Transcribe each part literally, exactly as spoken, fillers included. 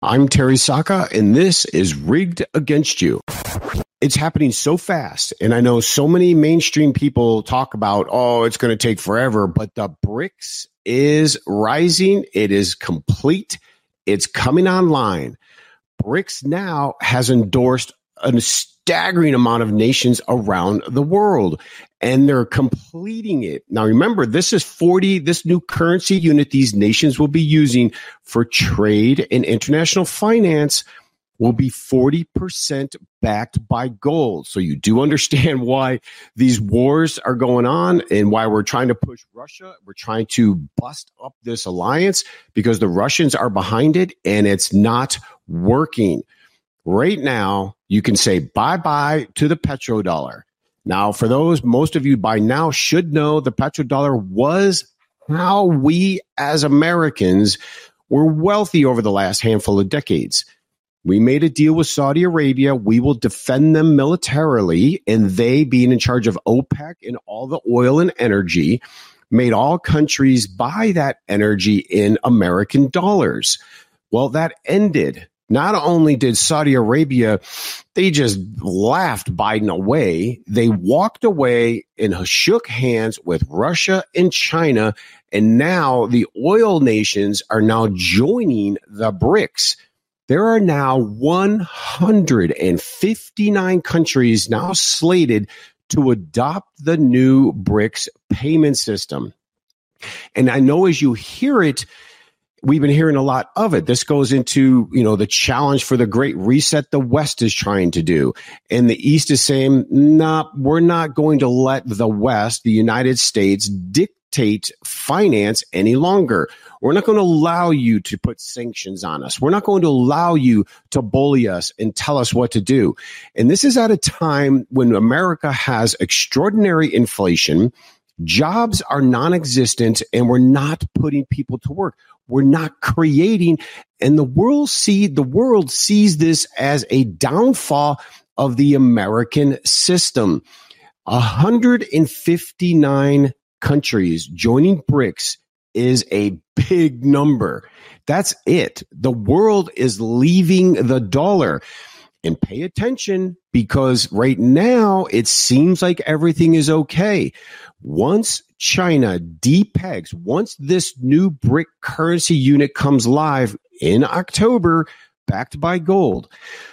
I'm Terry Saka, and this is Rigged Against You. It's happening so fast, and I know so many mainstream people talk about, oh, it's going to take forever, but the BRICS is rising. It is complete. It's coming online. BRICS now has endorsed a staggering amount of nations around the world, and they're completing it. Now, remember, this is forty, this new currency unit these nations will be using for trade and international finance will be forty percent backed by gold. So you do understand why these wars are going on and why we're trying to push Russia. We're trying to bust up this alliance because the Russians are behind it and it's not working. Right now, you can say bye-bye to the petrodollar. Now, for those, most of you by now should know the petrodollar was how we as Americans were wealthy over the last handful of decades. We made a deal with Saudi Arabia. We will defend them militarily, and they, being in charge of OPEC and all the oil and energy, made all countries buy that energy in American dollars. Well, that ended. Not only did Saudi Arabia, they just laughed Biden away. They walked away and shook hands with Russia and China, and now the oil nations are now joining the BRICS. There are now one hundred fifty-nine countries now slated to adopt the new BRICS payment system. And I know as you hear it, we've been hearing a lot of it. This goes into, you know, the challenge for the Great Reset the West is trying to do. And the East is saying, nah, we're not going to let the West, the United States, dictate finance any longer. We're not going to allow you to put sanctions on us. We're not going to allow you to bully us and tell us what to do. And this is at a time when America has extraordinary inflation. Jobs are non-existent, and we're not putting people to work. We're not creating, and the world see the world sees this as a downfall of the American system. one hundred fifty-nine countries joining BRICS is a big number. That's it. The world is leaving the dollar. And pay attention, because right now it seems like everything is okay. Once China depegs, once this new BRIC currency unit comes live in October, backed by gold,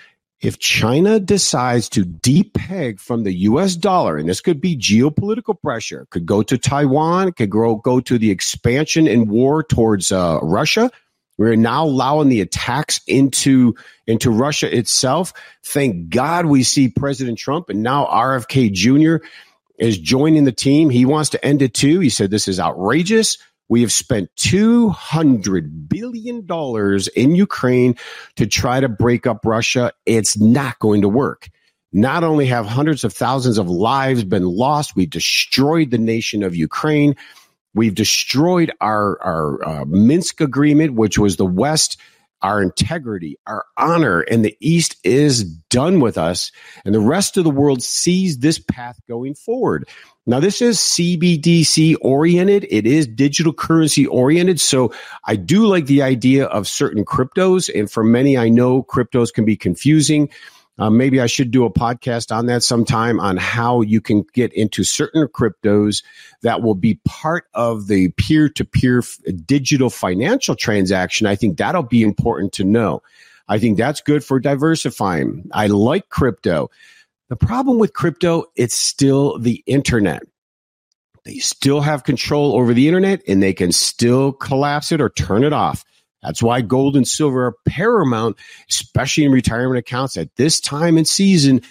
if China decides to depeg from the U S dollar, and this could be geopolitical pressure, could go to Taiwan, could grow, go to the expansion and war towards uh, Russia. We're now allowing the attacks into, into Russia itself. Thank God we see President Trump, and now R F K Junior is joining the team. He wants to end it too. He said, this is outrageous. We have spent two hundred billion dollars in Ukraine to try to break up Russia. It's not going to work. Not only have hundreds of thousands of lives been lost, we destroyed the nation of Ukraine. We've destroyed our, our uh, Minsk agreement, which was the West, our integrity, our honor, and the East is done with us. And the rest of the world sees this path going forward. Now, this is C B D C oriented. It is digital currency oriented. So I do like the idea of certain cryptos. And for many, I know cryptos can be confusing. Uh, maybe I should do a podcast on that sometime on how you can get into certain cryptos that will be part of the peer-to-peer f- digital financial transaction. I think that'll be important to know. I think that's good for diversifying. I like crypto. The problem with crypto, it's still the internet. They still have control over the internet, and they can still collapse it or turn it off. That's why gold and silver are paramount, especially in retirement accounts at this time and season,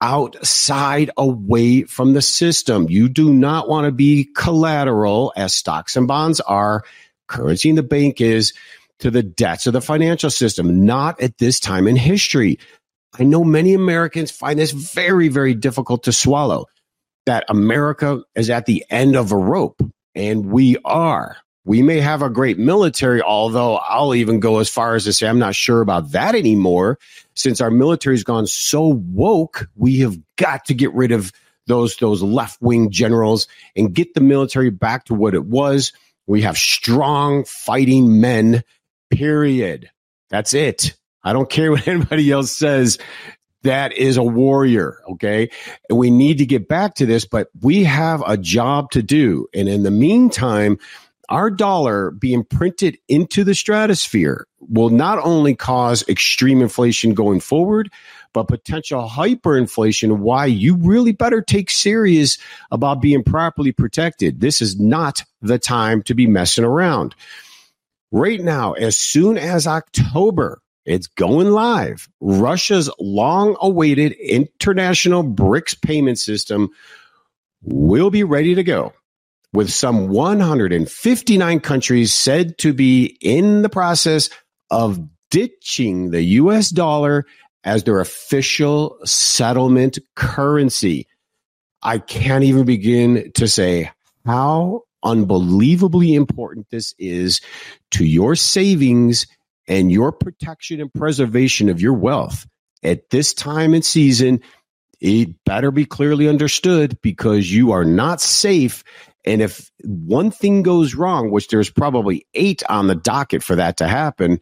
outside, away from the system. You do not want to be collateral, as stocks and bonds are, currency in the bank is, to the debts of the financial system. Not at this time in history. I know many Americans find this very, very difficult to swallow, that America is at the end of a rope, and we are. We may have a great military, although I'll even go as far as to say I'm not sure about that anymore. Since our military's gone so woke, we have got to get rid of those, those left-wing generals and get the military back to what it was. We have strong fighting men, period. That's it. I don't care what anybody else says. That is a warrior, okay? And we need to get back to this, but we have a job to do. And in the meantime, our dollar being printed into the stratosphere will not only cause extreme inflation going forward, but potential hyperinflation. Why you really better take serious about being properly protected. This is not the time to be messing around. Right now, as soon as October, it's going live. Russia's long-awaited international BRICS payment system will be ready to go, with some one hundred fifty-nine countries said to be in the process of ditching the U S dollar as their official settlement currency. I can't even begin to say how unbelievably important this is to your savings and your protection and preservation of your wealth. At this time and season, it better be clearly understood, because you are not safe. And if one thing goes wrong, which there's probably eight on the docket for that to happen,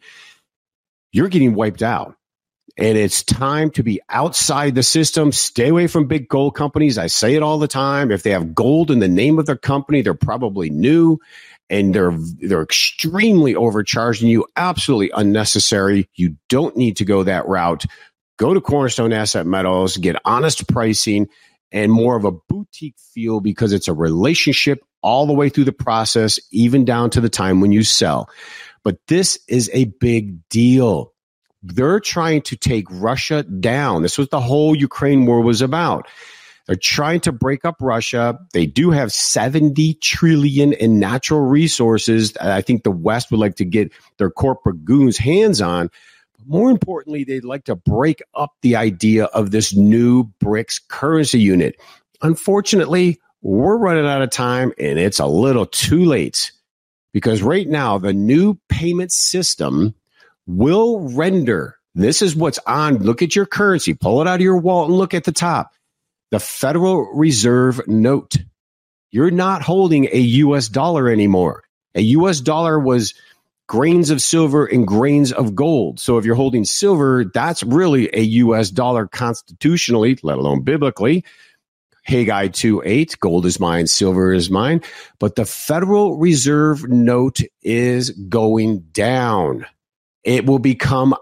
you're getting wiped out. And it's time to be outside the system. Stay away from big gold companies. I say it all the time. If they have gold in the name of their company, they're probably new. And they're they're extremely overcharging you, absolutely unnecessary. You don't need to go that route. Go to Cornerstone Asset Metals, get honest pricing and more of a boutique feel, because it's a relationship all the way through the process, even down to the time when you sell. But this is a big deal. They're trying to take Russia down. This was the whole Ukraine war was about. They're trying to break up Russia. They do have seventy trillion in natural resources. I think the West would like to get their corporate goons hands on. But more importantly, they'd like to break up the idea of this new BRICS currency unit. Unfortunately, we're running out of time, and it's a little too late, because right now the new payment system will render, this is what's on, look at your currency, pull it out of your wallet and look at the top. The Federal Reserve note. You're not holding a U S dollar anymore. A U S dollar was grains of silver and grains of gold. So if you're holding silver, that's really a U S dollar constitutionally, let alone biblically. Haggai two eight, gold is mine, silver is mine. But the Federal Reserve note is going down. It will become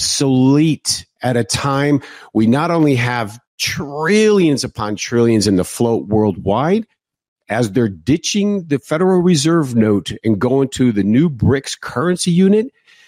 obsolete at a time we not only have trillions upon trillions in the float worldwide, as they're ditching the Federal Reserve note and going to the new BRICS currency unit,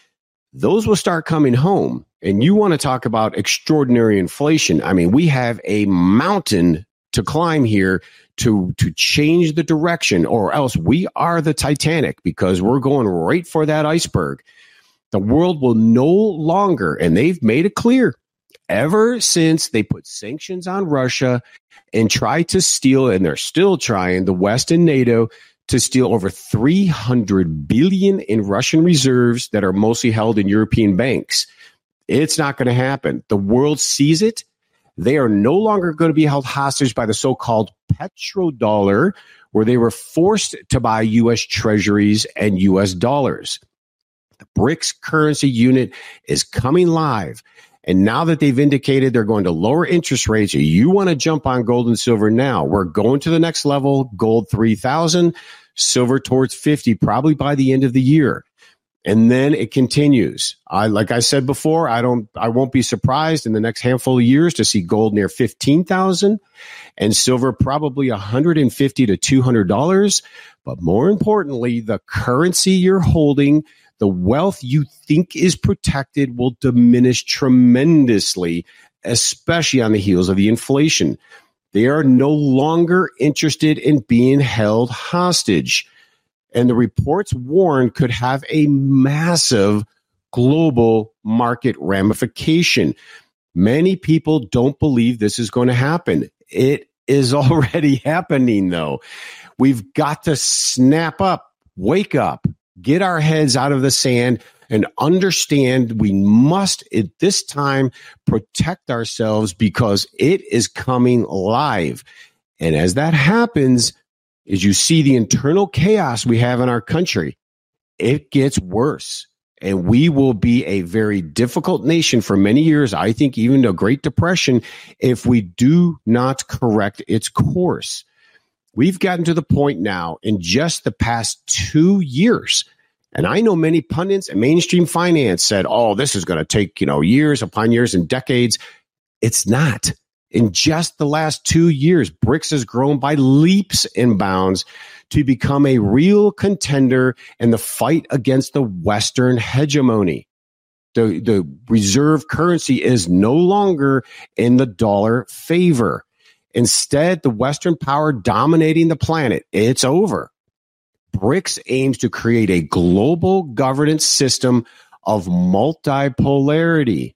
those will start coming home. And you want to talk about extraordinary inflation. I mean, we have a mountain to climb here to, to change the direction, or else we are the Titanic, because we're going right for that iceberg. The world will no longer, and they've made it clear, ever since they put sanctions on Russia and tried to steal, and they're still trying, the West and NATO to steal over three hundred billion in Russian reserves that are mostly held in European banks. It's not going to happen. The world sees it. They are no longer going to be held hostage by the so-called petrodollar, where they were forced to buy U S treasuries and U S dollars. The BRICS currency unit is coming live. And now that they've indicated they're going to lower interest rates, you want to jump on gold and silver now. We're going to the next level, gold three thousand, silver towards fifty, probably by the end of the year. And then it continues. I, like I said before, I don't, I won't be surprised in the next handful of years to see gold near fifteen thousand and silver probably one hundred fifty to two hundred dollars. But more importantly, the currency you're holding, the wealth you think is protected, will diminish tremendously, especially on the heels of the inflation. They are no longer interested in being held hostage. And the reports warn could have a massive global market ramification. Many people don't believe this is going to happen. It is already happening, though. We've got to snap up, wake up, get our heads out of the sand, and understand we must, at this time, protect ourselves, because it is coming live. And as that happens, as you see the internal chaos we have in our country, it gets worse. And we will be a very difficult nation for many years, I think even the Great Depression, if we do not correct its course. We've gotten to the point now in just the past two years, and I know many pundits and mainstream finance said, oh, this is going to take, you know, years upon years and decades. It's not. In just the last two years, BRICS has grown by leaps and bounds to become a real contender in the fight against the Western hegemony. The, the reserve currency is no longer in the dollar favor. Instead, the Western power dominating the planet, it's over. BRICS aims to create a global governance system of multipolarity,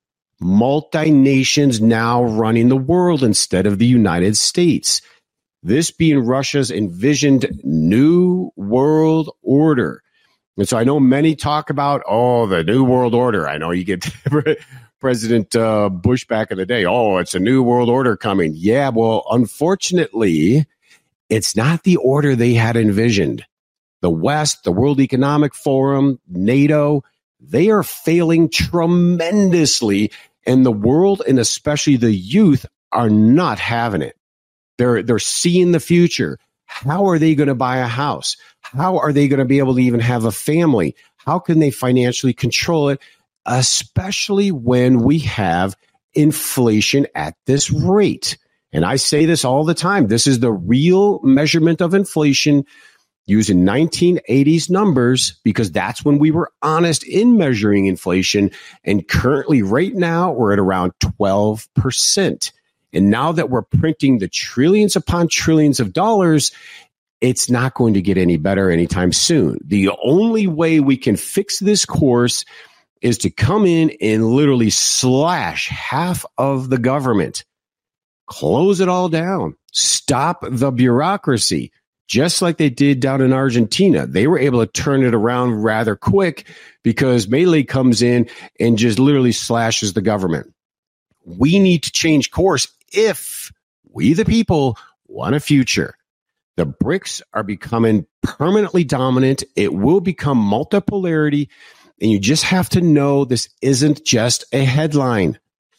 multi-nations now running the world instead of the United States. This being Russia's envisioned new world order. And so I know many talk about, oh, the new world order. I know you get President uh, Bush back in the day. Oh, it's a new world order coming. Yeah, well, unfortunately, it's not the order they had envisioned. The West, the World Economic Forum, NATO, they are failing tremendously. And the world, and especially the youth, are not having it. They're, they're seeing the future. How are they going to buy a house? How are they going to be able to even have a family? How can they financially control it? Especially when we have inflation at this rate. And I say this all the time. This is the real measurement of inflation using nineteen eighties numbers, because that's when we were honest in measuring inflation. And currently right now we're at around twelve percent. And now that we're printing the trillions upon trillions of dollars, it's not going to get any better anytime soon. The only way we can fix this course is to come in and literally slash half of the government, close it all down, stop the bureaucracy, just like they did down in Argentina. They were able to turn it around rather quick because Milei comes in and just literally slashes the government. We need to change course if we, the people, want a future. The BRICS are becoming permanently dominant. It will become multipolarity. And you just have to know this isn't just a headline.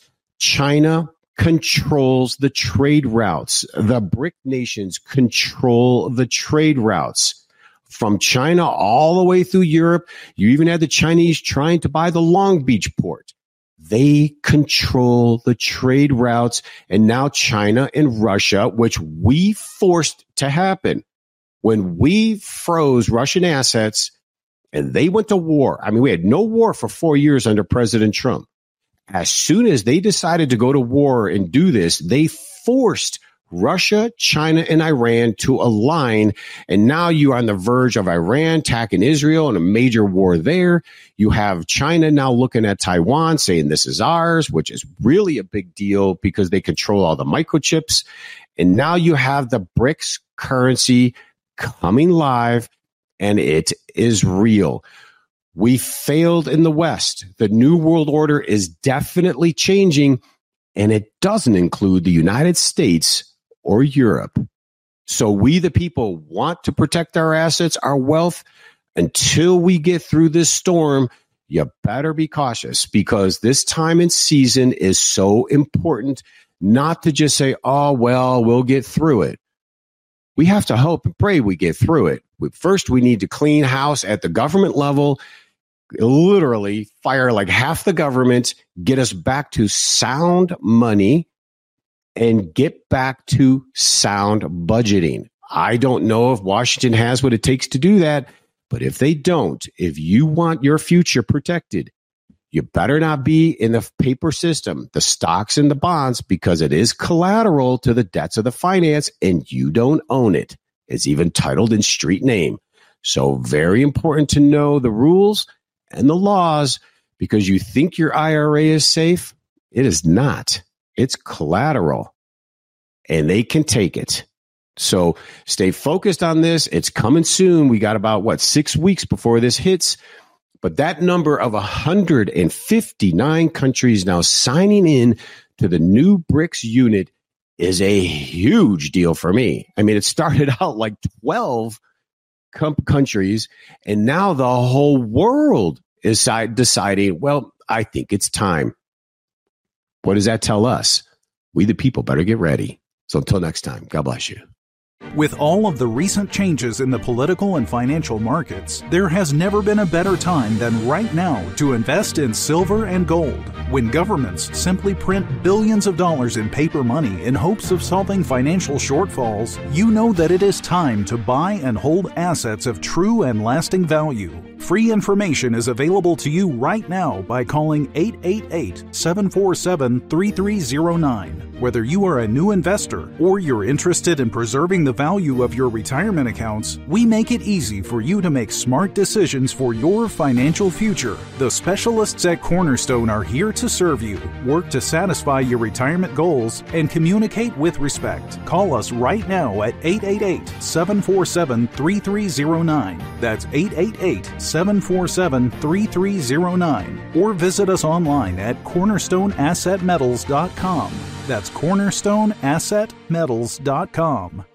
China controls the trade routes. The BRIC nations control the trade routes. From China all the way through Europe, you even had the Chinese trying to buy the Long Beach port. They control the trade routes. And now China and Russia, which we forced to happen when we froze Russian assets and they went to war. I mean, we had no war for four years under President Trump. As soon as they decided to go to war and do this, they forced Russia, China, and Iran to align. And now you're on the verge of Iran attacking Israel and a major war there. You have China now looking at Taiwan saying this is ours, which is really a big deal because they control all the microchips. And now you have the BRICS currency coming live, and it is real. We failed in the West. The New World Order is definitely changing, and it doesn't include the United States or Europe. So we, the people, want to protect our assets, our wealth. Until we get through this storm, you better be cautious, because this time and season is so important not to just say, oh, well, we'll get through it. We have to hope and pray we get through it. First, we need to clean house at the government level, literally fire like half the government, get us back to sound money, and get back to sound budgeting. I don't know if Washington has what it takes to do that, but if they don't, if you want your future protected, you better not be in the paper system, the stocks and the bonds, because it is collateral to the debts of the finance and you don't own it. It's even titled in street name. So very important to know the rules and the laws, because you think your I R A is safe. It is not. It's collateral, and they can take it. So stay focused on this. It's coming soon. We got about, what, six weeks before this hits. But that number of one hundred fifty-nine countries now signing in to the new BRICS unit is a huge deal for me. I mean, it started out like twelve com- countries, and now the whole world is deciding, well, I think it's time. What does that tell us? We, the people, better get ready. So until next time, God bless you. With all of the recent changes in the political and financial markets, there has never been a better time than right now to invest in silver and gold. When governments simply print billions of dollars in paper money in hopes of solving financial shortfalls, you know that it is time to buy and hold assets of true and lasting value. Free information is available to you right now by calling eight eight eight, seven four seven, three three zero nine. Whether you are a new investor or you're interested in preserving the value of your retirement accounts, we make it easy for you to make smart decisions for your financial future. The specialists at Cornerstone are here to serve you, work to satisfy your retirement goals, and communicate with respect. Call us right now at eight eight eight, seven four seven, three three zero nine. That's eight eight eight, seven four seven, three three zero nine. Or visit us online at cornerstone asset metals dot com. That's cornerstone asset metals dot com.